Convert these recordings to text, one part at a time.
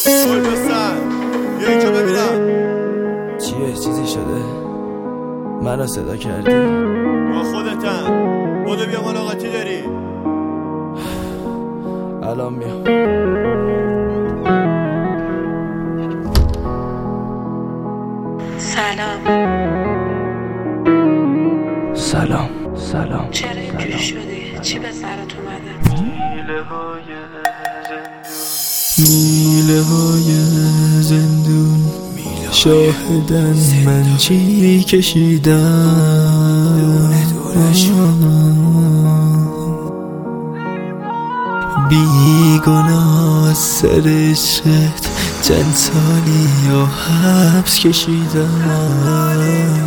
گلبستن بیا اینجا ببینم. چیه؟ چیزی شده؟ منو صدا کردی؟ با خودتم. بودو بیا ملاقاتی داری. الان میام. سلام. چرا اینجوری شدی؟ چی به سرت اومده؟ میله های زندون شاهدن من چی کشیدم، بیگناه از سر عشقت چند سالی یا حبس کشیدم.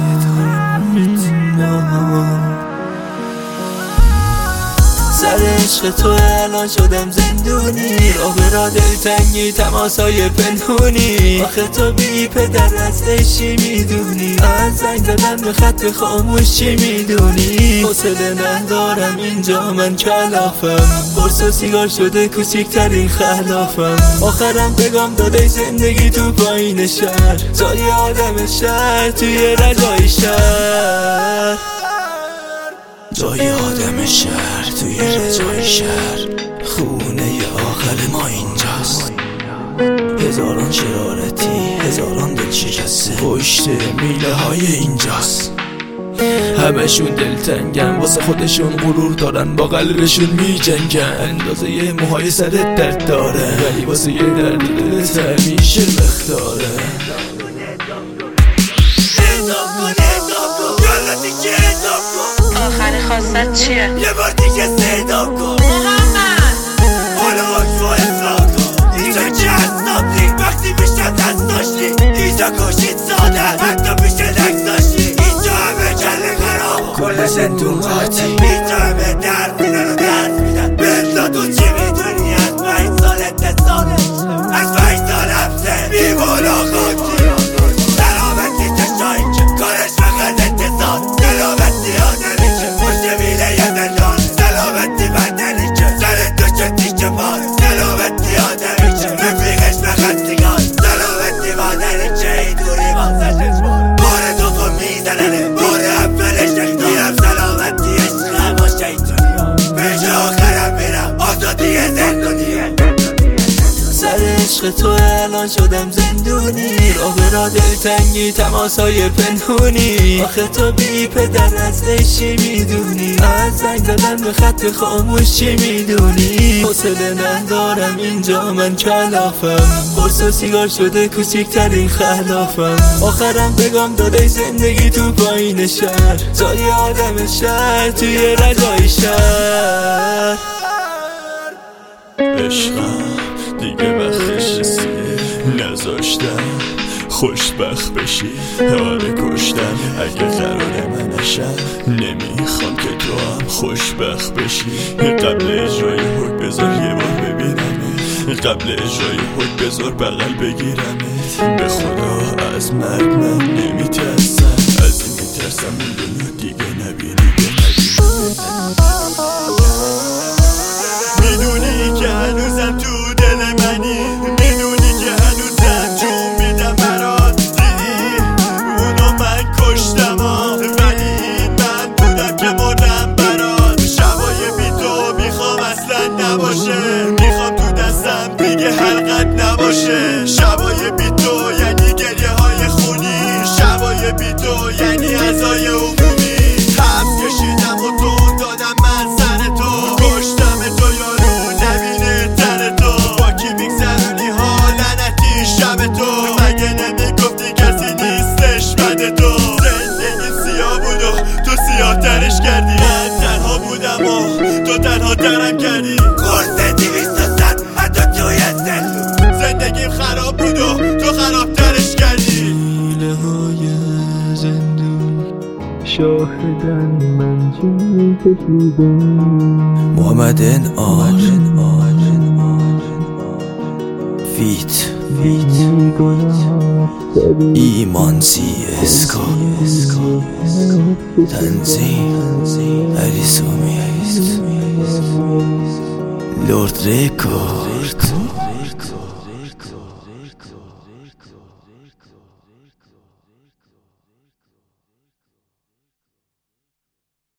سر عشق تو الان شدم زندونی، راه برا دلتنگی تماسای پنهونی. آخه تو بی پدر از چی میدونی؟ از زنگ زدن به خط خاموش چی میدونی؟ حوصله ندارم اینجا من کلافم، قرص و سیگار شده کوچیکترین خلافم. آخرم بگم داده زندگی تو پایین شهر، جای آدم شهر توی رجای شهر، جای آدم شهر توی رجای شهر. خونه آخر ما اینجاست، هزاران شرارتی، هزاران دل شکسته پشت میله های اینجاست. همشون دلتنگن، واسه خودشون غرور دارن، با قلبشون می جنگن. اندازه یه موهای سرت درد داره، ولی واسه یه درد دلت همیشه مختاره. آخر خواستت چیه؟ یه بار دیگه صدام کن محمد، حالا تو حساب کن. اینجا که حسابی وقتی میشه دست داشتی، اینجا کشید ساده حتی میشه لکس داشتی. اینجا همه کله خراب کل زندون قاطی، اینجا همه درد میدن و درد میدن. بلا تو چی میدونی از 5 سالت ساله، از 5 سال هفته بی ملاقاتی. سلامتی چشایی که کارش فقط انتظار، سلامتی آدمی که پشت میله یه زندان، سلامتی بدنی که سر دوش تیکه بار، سلامتی آدمی که رفیقش فقط سیگار، سلامتی مادری که ای دوری واسش اجبار. بار دوم میزننه، بار اولش اختیارم، سلامتی عشقم و شیطونی. به جا آخرم میرم آزادی زندونیه. سر عشق تو الان شدم زندونی، راه برا دلتنگی تماسای پنهونی. آخه تو بی پدر از چی میدونی؟ از زنگ زدن به خط خاموش چی میدونی؟ حوصله ندارم اینجا من کلافم، قرص و سیگار شده کوچیکترین خلافم. آخرم بگم داده زندگی تو پایین شهر، جای آدم شهر توی رجای شهر. عشقم دیگه وقتش رسیده، نذاشتم خوشبخت بشی. آره کشتم اگه قراره من نشم، نمیخوام که تو هم خوشبخت بشی. قبل اجرای حکم بذار یه بار ببینمت، قبل اجرای حکم بذار بغل بگیرمت. به خدا از مرگ من نمیترسم، از این میترسم این دنیا دیگه نبینی میدونی که هنوزم تو دل منی، میدونی که هنوزم جون میدم برات. دیدی اونو من کشتم ولی این من بودم که مردم برات. شبای بی تو میخوام اصلا نباشه، میخوام تو دستم دیگه حلقت نباشه. شبای بی تو یعنی گریه های خونی، شبای بی تو یعنی عزای عمومی. حبس کشیدم و تو دادم من سر تو، کشتم تو یارو نبینه تن تو. با کی میگذرونی ها لعنتی شب تو، مگه نمیگفتی کسی نیستش بد تو؟ زندگی سیاه بود و تو سیاه ترش کردی، من تنها بودم و تو تنها ترم کردی. قرص 200 حتی توی زندون، زندگیم خراب بود و تو خراب ترش کردی. میله های زندون شاهدن من چی کشیدم. محمد آر فیت ایمان CSK تنظیم علیسومی لورد رکورد.